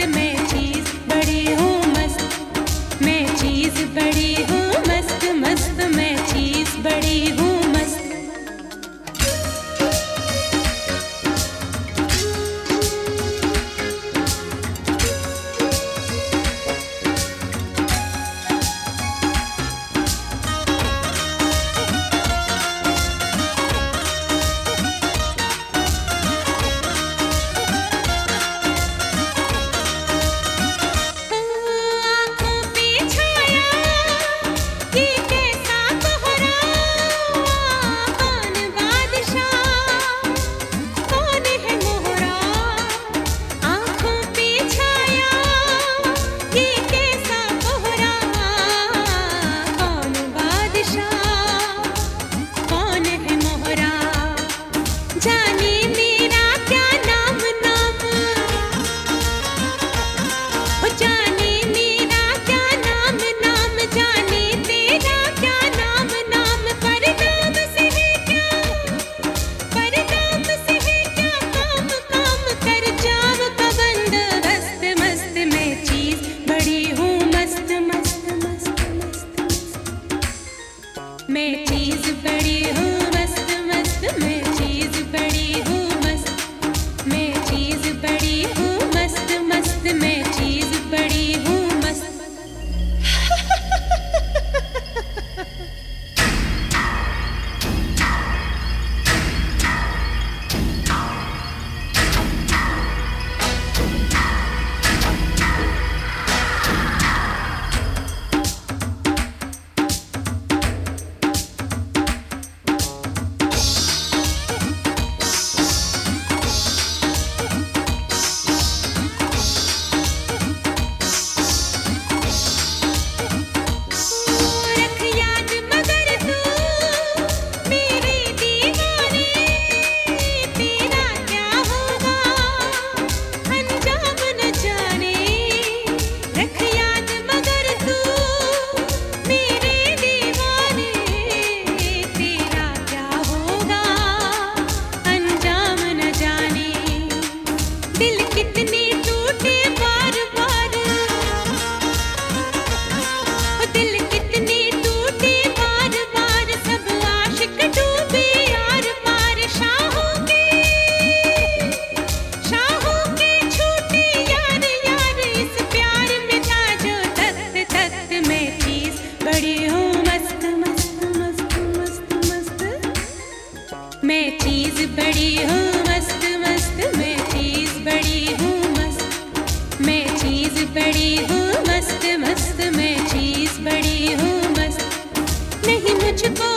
मैं चीज बड़ी हूँ मस्त, मैं चीज बड़ी हूँ मस्त मस्त, मैं चीज बड़ी हूँ मस्त। मैं चीज बड़ी हूँ मस्त मस्त, मैं चीज बड़ी हूँ मस्त, मैं चीज बड़ी हूँ मस्त मस्त, मैं चीज बड़ी हूँ मस्त। मैं चीज बड़ी हूँ मस्त मस्त, मैं चीज बड़ी हूँ मस्त, मैं चीज बड़ी हूँ मस्त मस्त, मैं चीज बड़ी हूँ मस्त। नहीं मुझको